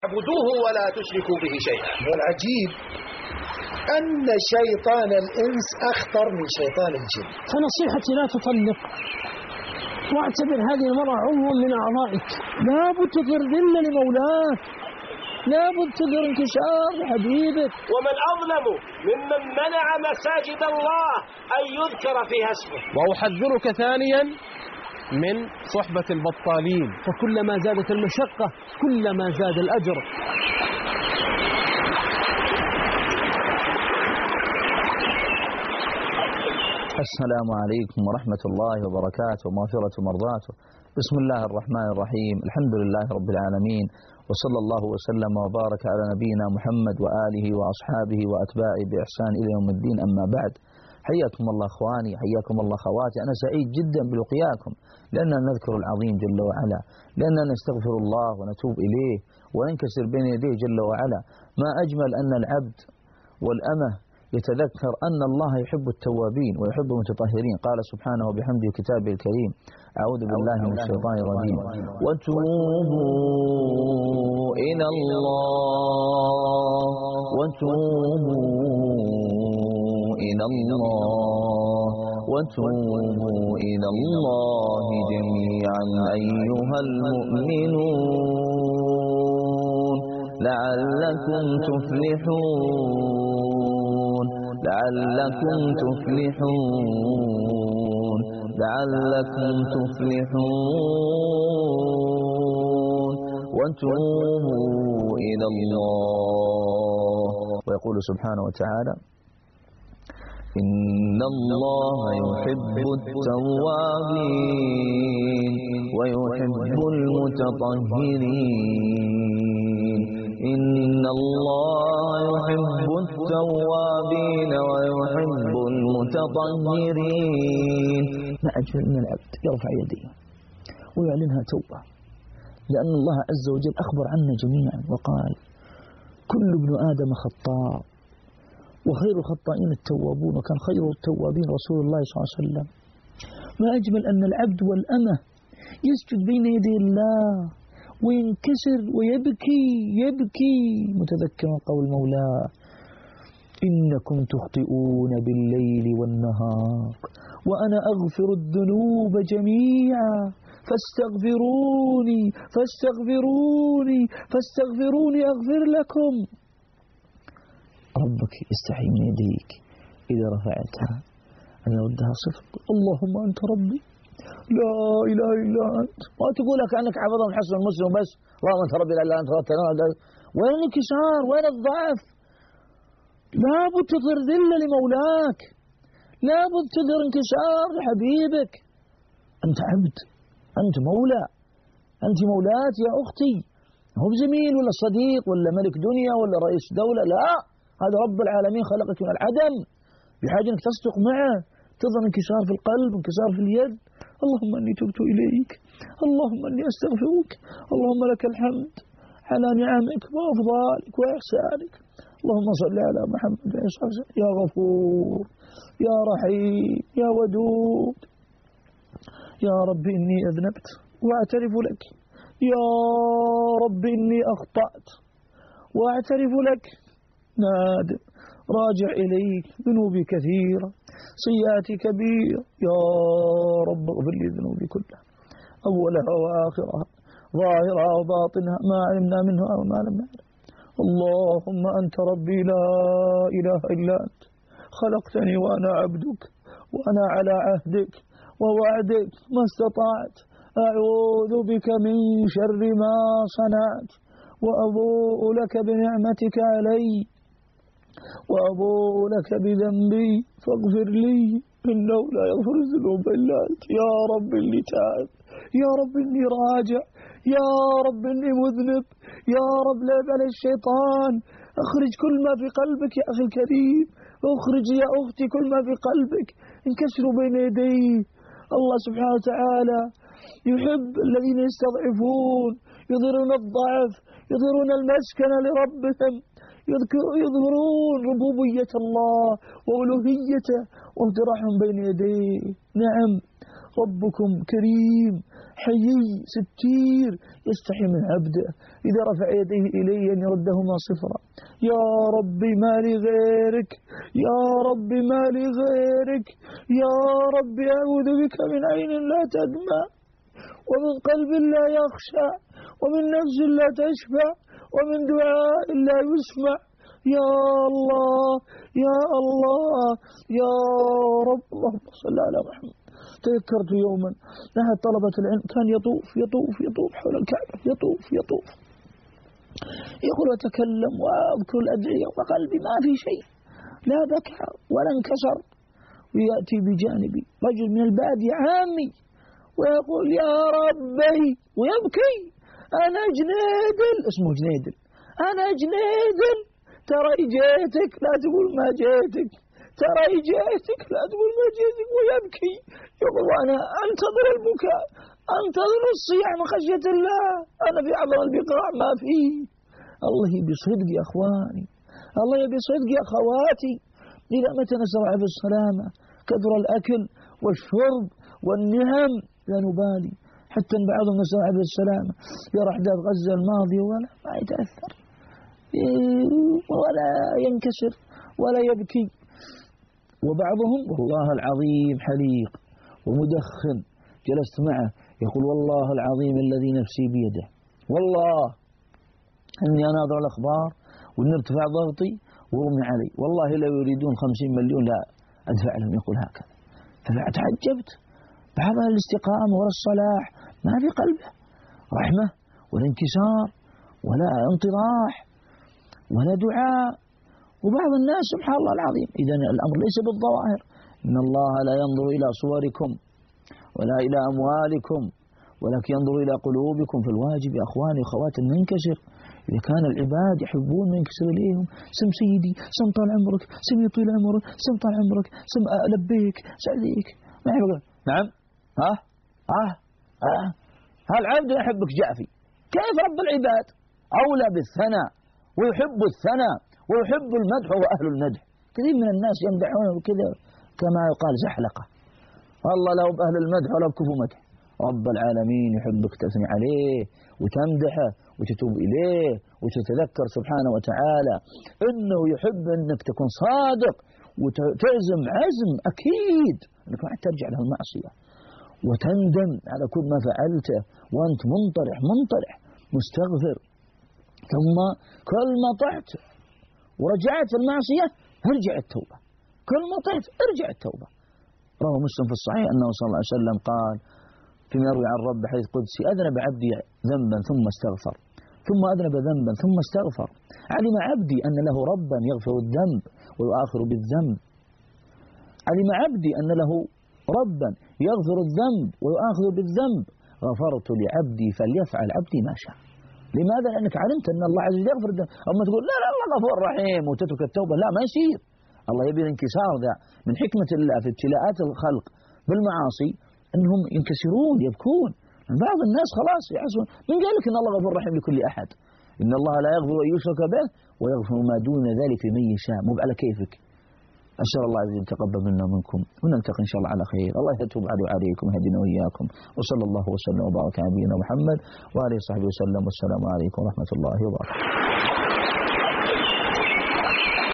واعبدوه ولا تشركوا به شيئا. والعجيب أن شيطان الإنس أخطر من شيطان الجن. فنصيحتي لا تطلق، واعتبر هذه المرأة عضوا من أعضائك، لابد تظهر ذل لمولاك، لابد تظهر انكسار لحبيبك. ومن أظلم ممن منع مساجد الله أن يذكر فيها اسمه. وأحذرك ثانيا من صحبة البطالين، فكلما زادت المشقة كلما زاد الأجر. السلام عليكم ورحمة الله وبركاته ومغفرة مرضاته. بسم الله الرحمن الرحيم، الحمد لله رب العالمين، وصلى الله وسلم وبارك على نبينا محمد وآله وأصحابه وأتباعه بإحسان إلى يوم الدين. أما بعد، حياكم الله أخواني، حياكم الله خواتي. أنا سعيد جدا بلقياكم، لأننا نذكر العظيم جل وعلا، لأننا نستغفر الله ونتوب إليه وننكسر بين يديه جل وعلا. ما أجمل أن العبد والأمة يتذكر أن الله يحب التوابين ويحب المتطهرين. قال سبحانه وبحمده كتابه الكريم: أعوذ بالله من الشيطان الرجيم: وتوبوا إلى الله وتوبوا إلى الله وتوبوا إلى الله جميعا أيها المؤمنون لعلكم تفلحون لعلكم تفلحون لعلكم تفلحون وتوبوا إلى الله. ويقول سبحانه وتعالى: إن الله يحب التوابين ويحب المتطهرين. إن الله يحب التوابين ويحب المتطهرين. ما أجمل أن العبد يرفع يديه ويعلنها توبة، لأن الله عز وجل أخبر عنا جميعا وقال: كل ابن آدم خطاء وخير الخطائين التوابون، وكان خير التوابين رسول الله صلى الله عليه وسلم. ما أجمل أن العبد والأمة يسجد بين يدي الله وينكسر ويبكي متذكرا قول مولاه: إنكم تخطئون بالليل والنهار وأنا أغفر الذنوب جميعا فاستغفروني أغفر لكم. ربك يستحي من يديك إذا رفعتها أن يردها صفر. اللهم أنت ربي لا إله إلا أنت. ما تقول لك أنك حفظها من حسن المسلم بس، اللهم أنت ربي لا إله إلا أنت. وين الانكسار؟ وين الضعف؟ لابد تظهر ذل لمولاك، لابد تظهر انكسار لحبيبك. أنت عبد، أنت مولى، أنت مولاة يا أختي، هو بزميل ولا صديق ولا ملك دنيا ولا رئيس دولة، لا، هذا رب العالمين خلقك من العدم، بحاجة أنك تصدق معه، تظهر انكسار في القلب، انكسار في اليد. اللهم أني تبت إليك، اللهم أني أستغفرك، اللهم لك الحمد على نعمك وأفضالك وإحسانك. اللهم صل على محمد يا غفور يا رحيم يا ودود. يا رب إني أذنبت وأعترف لك، يا رب إني أخطأت وأعترف لك، نادم راجع إليك، ذنوبي كثيرة سيئاتي كبيرة. يا رب اغفر لي ذنوبي كلها، أولها وآخرها، ظاهرها وباطنها، ما علمنا منها وما لم نعلم. اللهم أنت ربي لا إله إلا أنت، خلقتني وأنا عبدك وأنا على عهدك ووعدك ما استطعت. أعوذ بك من شر ما صنعت، وأبوء لك بنعمتك علي وأبوء لك بذنبي فاغفر لي إنه لا يغفر الذنوب إلا أنت. يا رب إني تائب، يا رب إني راجع، يا رب إني مذنب، يا رب لا يبالي الشيطان. أخرج كل ما في قلبك يا أخي الكريم، أخرج يا أختي كل ما في قلبك، انكسروا بين يديه. الله سبحانه وتعالى يحب الذين يستضعفون، يظهرون الضعف، يظهرون المسكنة لربهم، يظهرون ربوبية الله وألوهيته وانطراحهم بين يديه. نعم ربكم كريم حيي ستير يستحي من عبده إذا رفع يديه إلي أن يردهما صفرا. يا ربي ما لي غيرك، يا ربي ما لي غيرك، يا ربي أعوذ بك من عين لا تدمع، ومن قلب لا يخشع، ومن نفس لا تشفع، ومن دعاء لا يسمع. يا الله يا الله يا رب. اللهم صل على محمد. تذكرت يوما أحد طلبة العلم كان يطوف حول الكعبة، يطوف يقول وتكلم وأذكر الأدعية وقلبي ما في شيء، لا بكى ولا انكسر. ويأتي بجانبي رجل من البادية عامي ويقول يا ربي ويبكي. أنا جنيدل، اسمه جنيدل، أنا جنيدل، ترى جيتك لا تقول ما جيتك، ترى جيتك لا تقول ما جيتك، ويبكي. يقول وأنا أنتظر البكاء، أنتظر الصياح من خشية الله، أنا في أعظم البقاع ما فيه. الله يبي صدق يا أخواني، الله يبي صدق يا أخواتي. إلى متى نزرع بالسلامة؟ كثر الأكل والشرب والنهم لا نبالي، حتى إن بعضهم نزرع بالسلامة يرى أحداث غزة الماضية ولا ما يتأثر ولا ينكسر ولا يبكي. وبعضهم والله العظيم حليق ومدخن، جلست معه يقول والله العظيم الذي نفسي بيده، والله أني أناظر الأخبار وأن ارتفع ضغطي ورمي علي، والله لو يريدون 50 مليون لا أدفع لهم. يقول هكذا. فتعجبت بعض الاستقامة ولا الصلاح ما في قلبه رحمة ولا انكسار ولا انطراح ولا دعاء. وبعض الناس سبحان الله العظيم. إذن الأمر ليس بالظواهر، إن الله لا ينظر إلى صوركم ولا إلى أموالكم ولكن ينظر إلى قلوبكم. في الواجب يا أخواني وأخواتي ننكسر. إذا كان العباد يحبون من ينكسر إليهم، سم سيدي، سم طال عمرك، سم يطيل عمرك، سم طال عمرك، سم لبيك سعديك. ما يحب نعم هل عبد يحبك جافي؟ كيف رب العباد أولى بالثناء ويحب الثناء ويحب المدح وأهل المدح. كثير من الناس يمدحونه وكذا كما يقال زحلقة. والله لو بأهل المدح ولا بكفو مدح. رب العالمين يحبك تثني عليه وتمدحه وتتوب إليه وتتذكر سبحانه وتعالى إنه يحب أنك تكون صادق وتعزم عزم أكيد أنك ما ترجع له المعصية وتندم على كل ما فعلته وأنت منطرح مستغفر. ثم كل ما طحت ورجعت المعصية ارجع التوبة، كل ما طحت ارجع التوبة. رواه مسلم في الصحيح أنه صلى الله عليه وسلم قال فيما يروي عن رب حديث قدسي أذنب عبدي ذنبا ثم استغفر، ثم أذنب ذنبا ثم استغفر، علم عبدي أن له ربا يغفر الذنب ويؤاخر بالذنب. علم عبدي أن له ربا يغفر الذنب ويؤاخذ بالذنب، غفرت لعبدي فليفعل عبدي ما شاء. لماذا؟ لأنك علمت أن الله عز وجل يغفر الذنب. أما تقول لا الله غفور رحيم وتترك التوبة، لا ما يصير. الله يبي الانكسار ذا. من حكمة الله في ابتلاءات الخلق بالمعاصي أنهم ينكسرون يبكون. بعض الناس خلاص يحسون. من قال لك أن الله غفور رحيم لكل أحد؟ إن الله لا يغفر أن يشرك به ويغفر ما دون ذلك لمن يشاء. مو على كيفك. أسأل الله عز وجل يتقبل منا ومنكم ونلتقي إن شاء الله على خير. الله يتوب عليكم ويهدينا وإياكم. وصلى الله وسلم وبارك على نبينا محمد وآله وصحبه وسلم. والسلام عليكم ورحمة الله وبركاته.